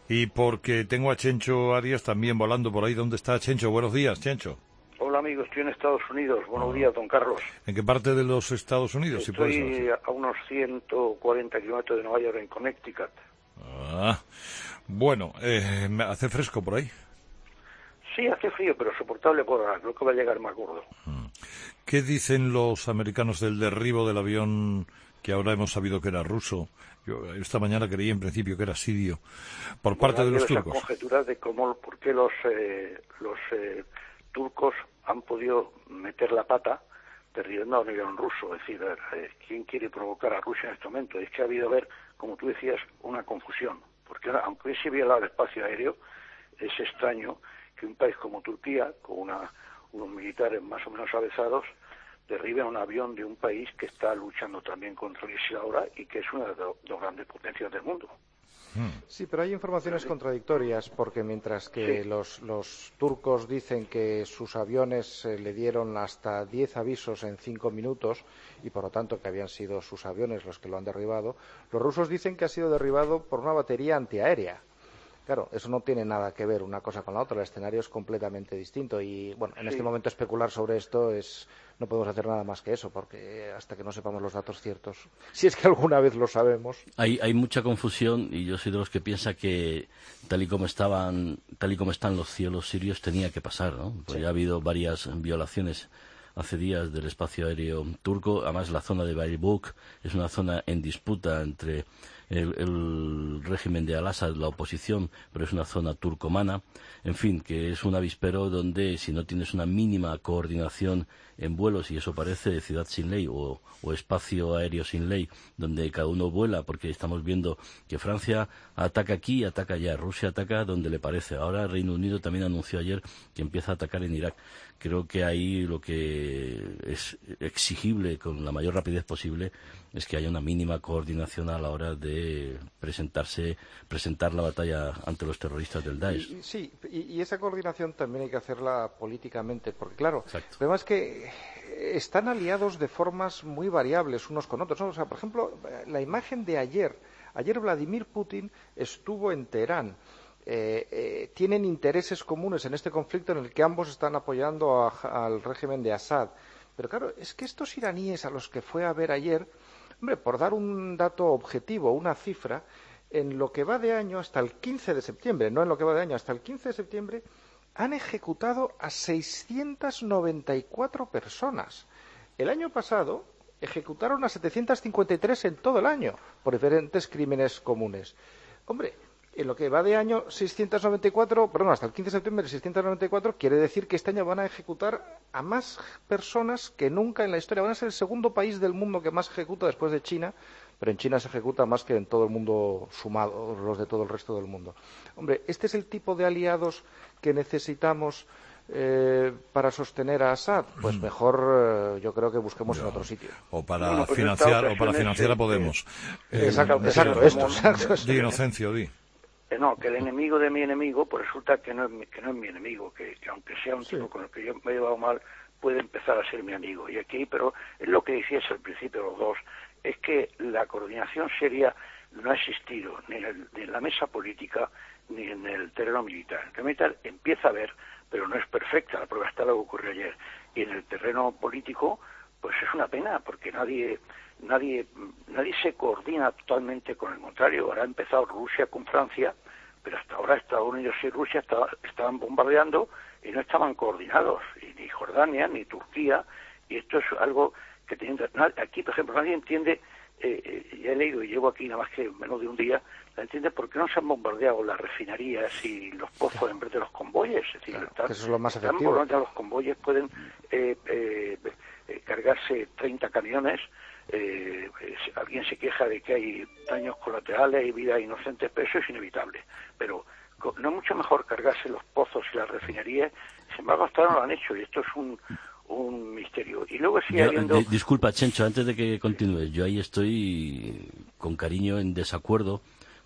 Y porque tengo a Chencho Arias también volando por ahí. ¿Dónde está Chencho? Buenos días, Chencho. Hola, amigo, estoy en Estados Unidos. Buenos días, don Carlos. ¿En qué parte de los Estados Unidos, si puede saber? Estoy a unos 140 kilómetros de Nueva York, en Connecticut. Bueno, ¿hace fresco por ahí? Sí, hace frío, pero soportable por ahora. Creo que va a llegar más gordo. ¿Qué dicen los americanos del derribo del avión que ahora hemos sabido que era ruso? Yo esta mañana creí en principio que era sirio, por parte de los turcos. Esas conjeturas de por qué los turcos han podido meter la pata derribando a un avión ruso. Es decir, ¿quién quiere provocar a Rusia en este momento? Es que ha habido, como tú decías, una confusión. Porque ahora, aunque se viola el espacio aéreo, es extraño que un país como Turquía, con unos militares más o menos avesados, derribe un avión de un país que está luchando también contra ISIL ahora y que es una de las grandes potencias del mundo. Sí, pero hay informaciones contradictorias, porque mientras que los turcos dicen que sus aviones le dieron hasta 10 avisos en 5 minutos y por lo tanto que habían sido sus aviones los que lo han derribado, los rusos dicen que ha sido derribado por una batería antiaérea. Claro, eso no tiene nada que ver una cosa con la otra, el escenario es completamente distinto y, bueno, en este momento especular sobre esto no podemos hacer nada más que eso, porque hasta que no sepamos los datos ciertos, si es que alguna vez lo sabemos. Hay mucha confusión y yo soy de los que piensa que tal y como están los cielos sirios tenía que pasar, ¿no? Pues ya ha habido varias violaciones hace días del espacio aéreo turco. Además, la zona de Baybuk es una zona en disputa entre el régimen de Al-Assad, la oposición, pero es una zona turcomana. En fin, que es un avispero donde si no tienes una mínima coordinación en vuelos, y eso parece de ciudad sin ley o espacio aéreo sin ley, donde cada uno vuela, porque estamos viendo que Francia ataca aquí y ataca allá, Rusia ataca donde le parece. Ahora Reino Unido también anunció ayer que empieza a atacar en Irak. Creo que ahí lo que es exigible con la mayor rapidez posible es que haya una mínima coordinación a la hora de presentar la batalla ante los terroristas del Daesh. Sí, y esa coordinación también hay que hacerla políticamente, porque claro, Exacto. además que están aliados de formas muy variables unos con otros, ¿no? O sea, por ejemplo, la imagen de ayer Vladimir Putin estuvo en Teherán. Tienen intereses comunes en este conflicto en el que ambos están apoyando al régimen de Assad. Pero claro, es que estos iraníes a los que fue a ver ayer, hombre, por dar un dato objetivo, una cifra, en lo que va de año hasta el 15 de septiembre, no en lo que va de año, hasta el 15 de septiembre, han ejecutado a 694 personas. El año pasado ejecutaron a 753 en todo el año por diferentes crímenes comunes. Hombre, en lo que va de año 694, perdón, hasta el 15 de septiembre 694, quiere decir que este año van a ejecutar a más personas que nunca en la historia. Van a ser el segundo país del mundo que más ejecuta después de China, pero en China se ejecuta más que en todo el mundo sumado, los de todo el resto del mundo. Hombre, este es el tipo de aliados que necesitamos para sostener a Assad. Pues mejor yo creo que busquemos en otro sitio. O para financiar a Podemos. Exacto. Di, Inocencio, di. No, que el enemigo de mi enemigo, pues resulta que no es mi enemigo, que aunque sea un tipo con el que yo me he llevado mal, puede empezar a ser mi amigo. Y aquí, pero es lo que decías al principio los dos, es que la coordinación seria no ha existido ni en la mesa política ni en el terreno militar. En el terreno militar empieza a haber, pero no es perfecta, la prueba está lo que ocurrió ayer. Y en el terreno político, pues es una pena, porque nadie se coordina totalmente con el contrario. Ahora ha empezado Rusia con Francia, pero hasta ahora Estados Unidos y Rusia estaban bombardeando y no estaban coordinados, y ni Jordania ni Turquía, y esto es algo que aquí, por ejemplo, nadie entiende, ya he leído y llevo aquí nada más que menos de un día, no entiende por qué no se han bombardeado las refinerías y los pozos en vez de los convoyes. Es decir, eso es lo más efectivo. Los convoyes pueden cargarse 30 camiones. Alguien se queja de que hay daños colaterales y vidas inocentes, pero eso es inevitable. Pero no es mucho mejor cargarse los pozos y las refinerías. Sin embargo, hasta ahora no lo han hecho, y esto es un misterio. Y luego sigue habiendo... Disculpa, Chencho, antes de que continúes, yo ahí estoy con cariño en desacuerdo,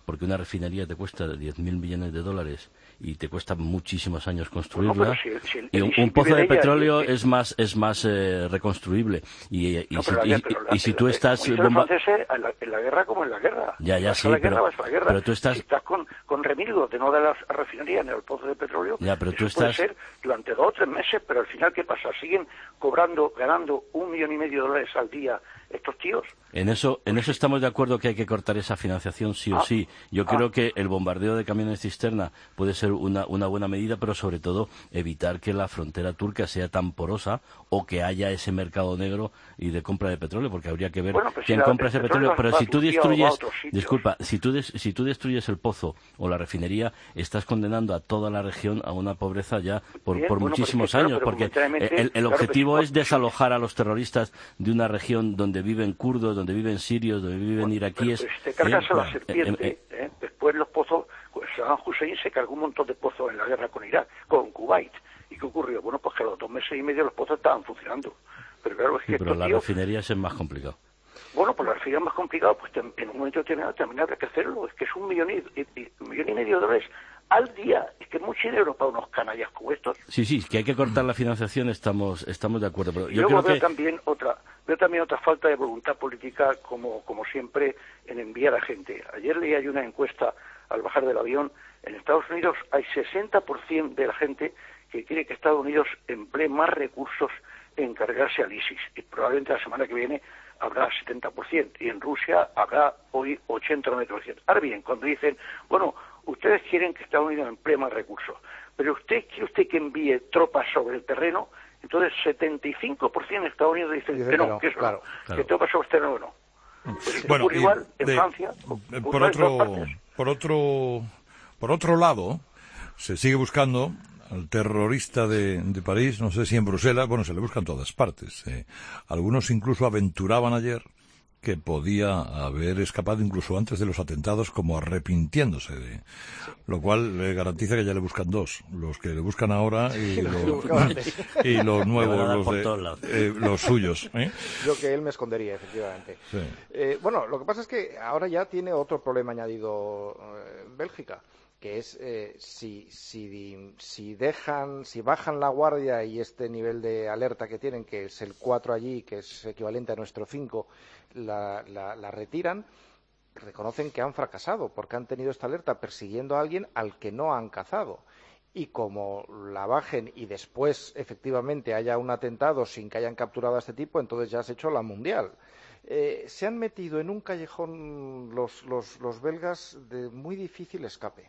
porque una refinería te cuesta 10.000 millones de dólares y te cuesta muchísimos años construirla, y un pozo de petróleo es más reconstruible. Y si tú estás... en la guerra como en la guerra. Ya, sí, pero tú estás... Si estás con remilgos de no dar la refinería ni el pozo de petróleo, ya, pero tú puede ser durante 2 o 3 meses, pero al final, ¿qué pasa? ¿Siguen ganando $1,5 millones al día estos tíos? En eso estamos de acuerdo, que hay que cortar esa financiación sí o sí. Yo creo que el bombardeo de camiones cisterna puede ser una buena medida, pero sobre todo evitar que la frontera turca sea tan porosa o que haya ese mercado negro y de compra de petróleo, porque habría que ver quién compra ese petróleo. Pero si tú destruyes, si tú destruyes el pozo o la refinería, estás condenando a toda la región a una pobreza ya por muchísimos años, porque el objetivo es desalojar a los terroristas de una región donde viven kurdos, donde viven sirios, donde viven iraquíes. Pero si te cargas a la serpiente, después los pozos, pues Saddam Hussein se cargó un montón de pozos en la guerra con Irak, con Kuwait. ¿Y qué ocurrió? Bueno, pues que a los 2 meses y medio los pozos estaban funcionando. Pero claro, es que pero la refinería es más complicado. Bueno, pues la refinería es más complicado, pues en un momento determinado también habrá que hacerlo. Es que es $1,5 millones al día. Es que es mucho dinero para unos canallas como estos. Sí, que hay que cortar la financiación, estamos de acuerdo. Pero yo luego creo veo también otra falta de voluntad política, como siempre, en enviar a gente. Ayer leí hay una encuesta al bajar del avión. En Estados Unidos hay 60% de la gente que quiere que Estados Unidos emplee más recursos en cargarse al ISIS. Y probablemente la semana que viene habrá 70%. Y en Rusia habrá hoy 80 o 90%. Ahora bien, cuando dicen, bueno, ustedes quieren que Estados Unidos emplee más recursos, pero quiere usted que envíe tropas sobre el terreno, entonces 75% de Estados Unidos dicen que no, que eso claro. Que tropas sobre el terreno no. Bueno, igual en Francia. Por otro lado, se sigue buscando al terrorista de París, no sé si en Bruselas, bueno, se le busca en todas partes. Algunos incluso aventuraban ayer que podía haber escapado incluso antes de los atentados, como arrepintiéndose de lo cual le garantiza que ya le buscan 2, los que le buscan ahora y los nuevos, los suyos. Yo que él me escondería, efectivamente. Sí. Bueno, lo que pasa es que ahora ya tiene otro problema añadido Bélgica, que es si bajan la guardia y este nivel de alerta que tienen, que es el 4 allí, que es equivalente a nuestro 5, la retiran, reconocen que han fracasado porque han tenido esta alerta persiguiendo a alguien al que no han cazado. Y como la bajen y después efectivamente haya un atentado sin que hayan capturado a este tipo, entonces ya has hecho la mundial. Se han metido en un callejón los belgas de muy difícil escape.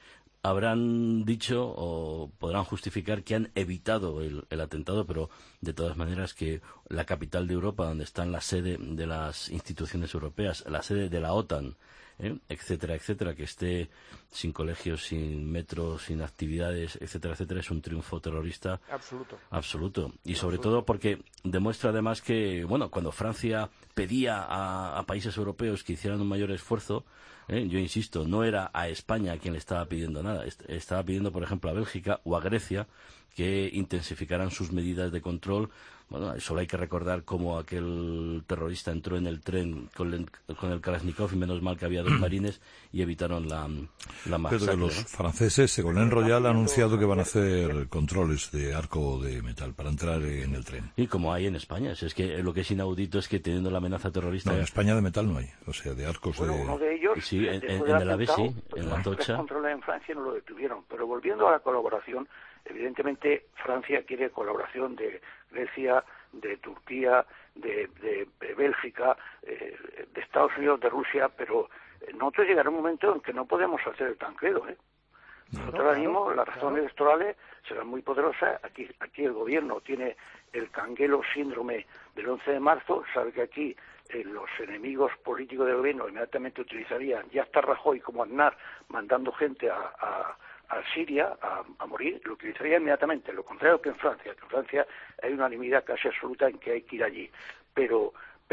Habrán dicho o podrán justificar que han evitado el atentado, pero de todas maneras que la capital de Europa, donde están la sede de las instituciones europeas, la sede de la OTAN, etcétera, que esté sin colegios, sin metro, sin actividades, etcétera, es un triunfo terrorista absoluto. Y sobre todo porque demuestra además que, bueno, cuando Francia pedía a países europeos que hicieran un mayor esfuerzo, yo insisto, no era a España a quien le estaba pidiendo nada, estaba pidiendo, por ejemplo, a Bélgica o a Grecia que intensificaran sus medidas de control. Bueno, solo hay que recordar cómo aquel terrorista entró en el tren con el Kalashnikov y menos mal que había 2 marines y evitaron la masacre. Pero los franceses, Ségolène Royal, ha anunciado que van a hacer controles de arco de metal para entrar en el tren. Y como hay en España, es que lo que es inaudito es que teniendo la amenaza terrorista... No, en España de metal no hay, o sea, de arcos de... Uno de ellos... Sí, en el AVE sí, en la Tocha. Los controles en Francia no lo detuvieron, pero volviendo a la colaboración, evidentemente Francia quiere colaboración de Grecia, de Turquía, de Bélgica, de Estados Unidos, de Rusia, pero nosotros llegará un momento en que no podemos hacer el tanquero, Nosotros ahora mismo las razones electorales serán muy poderosas. Aquí el gobierno tiene el canguelo síndrome del 11 de marzo, sabe que aquí los enemigos políticos del gobierno inmediatamente utilizarían, ya está Rajoy como Aznar mandando gente a Siria a morir, lo utilizaría inmediatamente, lo contrario que en Francia, hay una unanimidad casi absoluta en que hay que ir allí, pero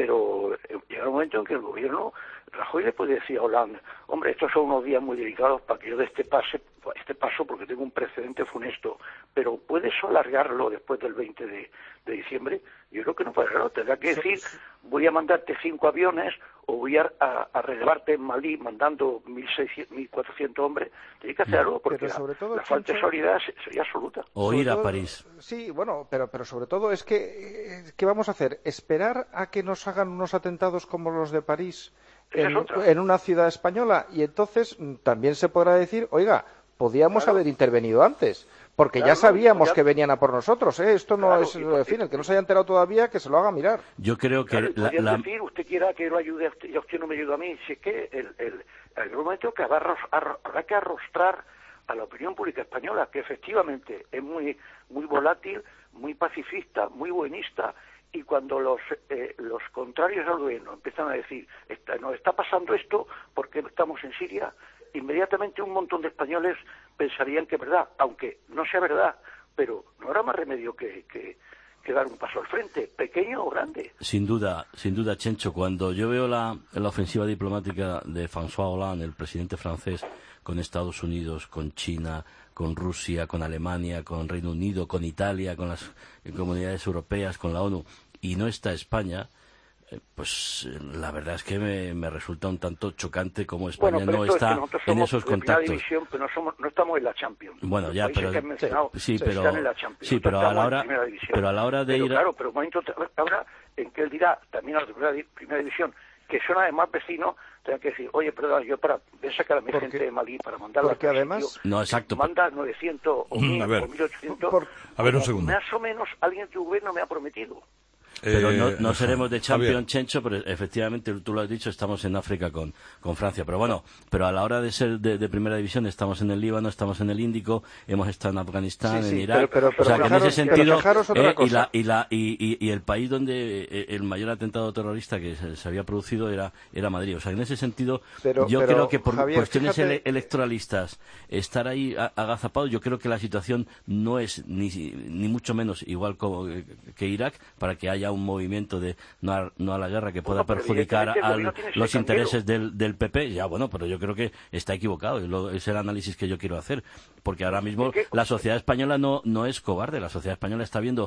llega un momento en que el gobierno, Rajoy le puede decir a Hollande, hombre, estos son unos días muy delicados para que yo dé este paso porque tengo un precedente funesto, pero ¿puedes alargarlo después del 20 de diciembre? Yo creo que no puede alargarlo, tendrá que decir, voy a mandarte 5 aviones o voy a relevarte en Malí mandando 1.400 hombres. Tiene que hacer algo, porque la falta de solidaridad sería absoluta. O ir a París. Sí, bueno, pero sobre todo es que, ¿qué vamos a hacer? ¿Esperar a que nos hagan unos atentados como los de París en una ciudad española? Y entonces también se podrá decir, oiga, podíamos haber intervenido antes, porque ya sabíamos que venían a por nosotros, ¿eh? Esto no es, en fin, el que no se haya enterado todavía, que se lo haga mirar. Yo creo que... decir, usted quiera que lo ayude a usted, y usted no me ayuda a mí, si es que el momento que habrá que arrostrar a la opinión pública española, que efectivamente es muy volátil, muy pacifista, muy buenista, y cuando los contrarios al gobierno empiezan a decir, nos está pasando esto porque estamos en Siria, inmediatamente un montón de españoles pensarían que es verdad, aunque no sea verdad, pero no habrá más remedio que dar un paso al frente, pequeño o grande. Sin duda, Chencho, cuando yo veo la ofensiva diplomática de François Hollande, el presidente francés, con Estados Unidos, con China, con Rusia, con Alemania, con Reino Unido, con Italia, con las comunidades europeas, con la ONU, y no está España, pues la verdad es que me resulta un tanto chocante como España no está en esos contactos. División, pero no estamos en la Champions. Bueno, ya, pero pero a la hora de ir claro, pero un momento ahora en que él dirá también a la primera división que son además vecinos, tengan que decir, oye, perdón, yo voy a sacar a mi gente de Malí para mandarla porque además no, exacto, manda 900 o 1.000 o 1.800. A ver, un segundo. Más o menos alguien de gobierno me ha prometido. Pero no seremos de Champions, Chencho, pero efectivamente, tú lo has dicho, estamos en África con Francia. Pero bueno, pero a la hora de ser de primera división, estamos en el Líbano, estamos en el Índico, hemos estado en Afganistán, en Irak. O sea, que en ese sentido, y el país donde el mayor atentado terrorista que se había producido era Madrid. O sea, en ese sentido, yo creo que por Javier, cuestiones electoralistas, estar ahí agazapado, yo creo que la situación no es ni mucho menos igual que Irak, para que haya un movimiento de no a la guerra que pueda perjudicar a los intereses del PP. Ya, bueno, pero yo creo que está equivocado. Es el análisis que yo quiero hacer. Porque ahora mismo la sociedad española no es cobarde. La sociedad española está viendo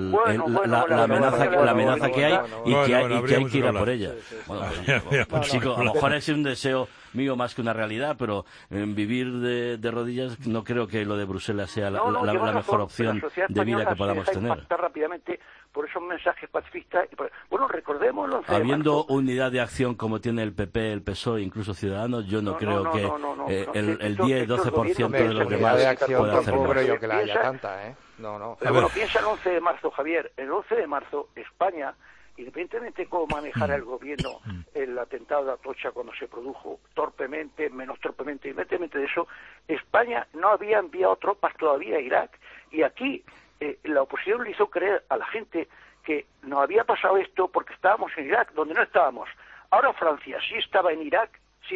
la amenaza que hay y que hay que ir a por ella. Chico, a lo mejor es un deseo mío más que una realidad, pero vivir de rodillas no creo que lo de Bruselas sea la mejor opción de vida que podamos tener. Rápidamente por esos mensajes pacifistas. Bueno, recordemos los habiendo unidad de acción como tiene el PP, el PSOE, incluso Ciudadanos, yo no creo que el 10-12% de los demás pueda hacer más. No creo yo que la haya tanta, ¿eh? No. Pero bueno, piensa el 11 de marzo, Javier. El 11 de marzo, España, independientemente de cómo manejara el gobierno el atentado de Atocha cuando se produjo, torpemente, menos torpemente, independientemente de eso, España no había enviado tropas todavía a Irak. Y aquí la oposición le hizo creer a la gente que nos había pasado esto porque estábamos en Irak, donde no estábamos. Ahora Francia sí estaba en Irak,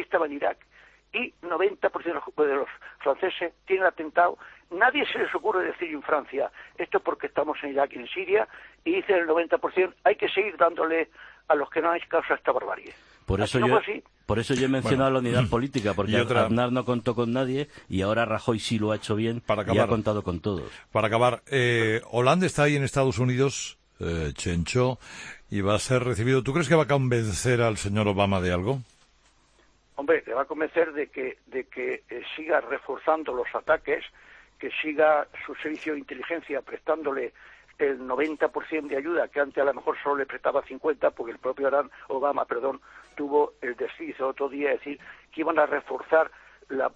y 90% de los franceses tienen atentado. Nadie se les ocurre decir en Francia, esto es porque estamos en Irak y en Siria, y dicen el 90%, hay que seguir dándole a los que no han hecho caso a esta barbarie. Por eso yo he mencionado la unidad política, porque Aznar no contó con nadie y ahora Rajoy sí lo ha hecho bien y ha contado con todos. Para acabar, Hollande está ahí en Estados Unidos, Chencho, y va a ser recibido. ¿Tú crees que va a convencer al señor Obama de algo? Hombre, le va a convencer de que siga reforzando los ataques, que siga su servicio de inteligencia prestándole el 90% de ayuda, que antes a lo mejor solo le prestaba 50%, porque el propio Obama tuvo el desliz otro día de decir que iban a reforzar la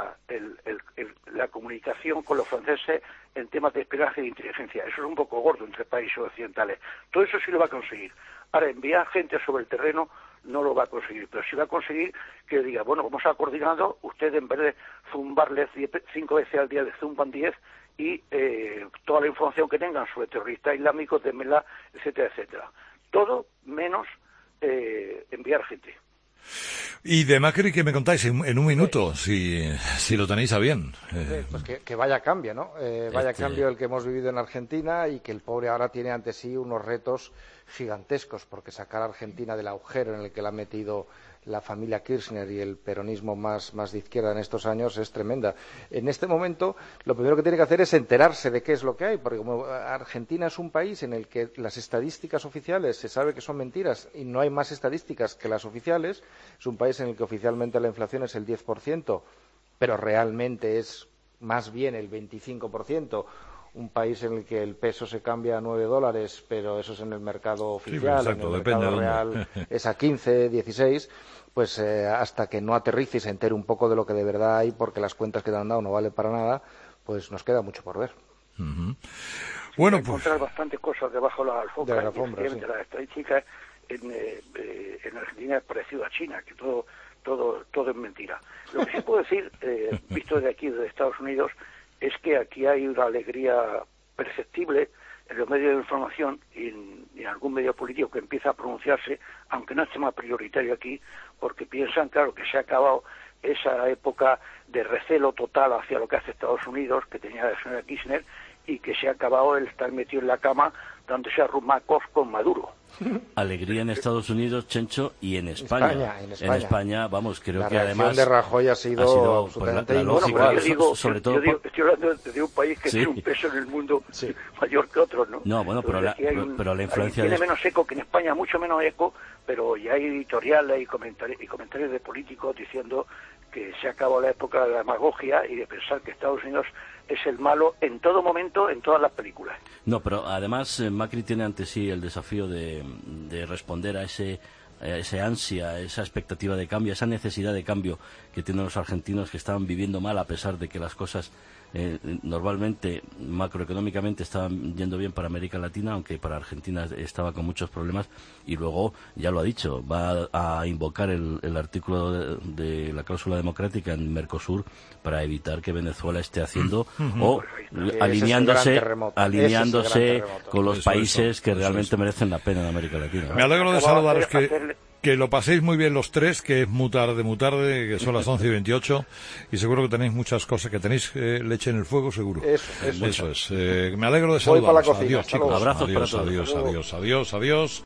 comunicación con los franceses en temas de espionaje y de inteligencia. Eso es un poco gordo entre países occidentales. Todo eso sí lo va a conseguir. Ahora, enviar gente sobre el terreno no lo va a conseguir, pero sí va a conseguir que diga, bueno, como se ha coordinado, ustedes en vez de zumbarles 5 veces al día, le zumban 10 y toda la información que tengan sobre terroristas islámicos, denmela, etcétera, etcétera. Todo menos enviar gente. Y de Macri, ¿qué me contáis en un minuto, si lo tenéis a bien? Pues que vaya cambio, ¿no? Vaya cambio el que hemos vivido en Argentina, y que el pobre ahora tiene ante sí unos retos gigantescos, porque sacar a Argentina del agujero en el que la ha metido la familia Kirchner y el peronismo más de izquierda en estos años es tremenda. En este momento, lo primero que tiene que hacer es enterarse de qué es lo que hay, porque como Argentina es un país en el que las estadísticas oficiales se sabe que son mentiras y no hay más estadísticas que las oficiales, es un país en el que oficialmente la inflación es el 10%, pero realmente es más bien el 25%. Un país en el que el peso se cambia a $9, pero eso es en el mercado oficial, sí, exacto, en el mercado real es a 15, 16, pues hasta que no aterrice y se entere un poco de lo que de verdad hay, porque las cuentas que te han dado no valen para nada, pues nos queda mucho por ver. Bueno, pues encontrar bastantes cosas debajo de la alfombra. De la alfombra, sí. Las estadísticas en Argentina es parecido a China, que todo es mentira. Lo que sí puedo decir, visto desde aquí, desde Estados Unidos, es que aquí hay una alegría perceptible en los medios de información y en algún medio político que empieza a pronunciarse, aunque no es tema prioritario aquí, porque piensan, claro, que se ha acabado esa época de recelo total hacia lo que hace Estados Unidos, que tenía la señora Kirchner, y que se ha acabado el estar metido en la cama dándose a rumacos con Maduro. Alegría en Estados Unidos, Chencho, y en España. En España, vamos, creo que además... La reacción de Rajoy ha sido absolutamente sobre todo... Estoy hablando de un país que tiene un peso en el mundo mayor que otros, ¿no? No, bueno, pero la influencia... Tiene menos eco que en España, mucho menos eco, pero ya hay editoriales y comentarios de políticos diciendo que se ha acabado la época de la demagogia y de pensar que Estados Unidos es el malo en todo momento, en todas las películas. No, pero además Macri tiene ante sí el desafío de responder a ese ansia, esa expectativa de cambio, esa necesidad de cambio que tienen los argentinos, que estaban viviendo mal a pesar de que las cosas normalmente macroeconómicamente estaban yendo bien para América Latina, aunque para Argentina estaba con muchos problemas, y luego, ya lo ha dicho, va a invocar el artículo de la cláusula democrática en Mercosur para evitar que Venezuela esté haciendo o alineándose con los países que realmente merecen la pena en América Latina. Me alegro de saludaros, que lo paséis muy bien los tres, que es muy tarde, que son las 11:28, y seguro que tenéis muchas cosas, que tenéis leche en el fuego, seguro. Eso es. Me alegro de saludaros. Voy para la cocina. Adiós, chicos. Abrazos para todos. Adiós.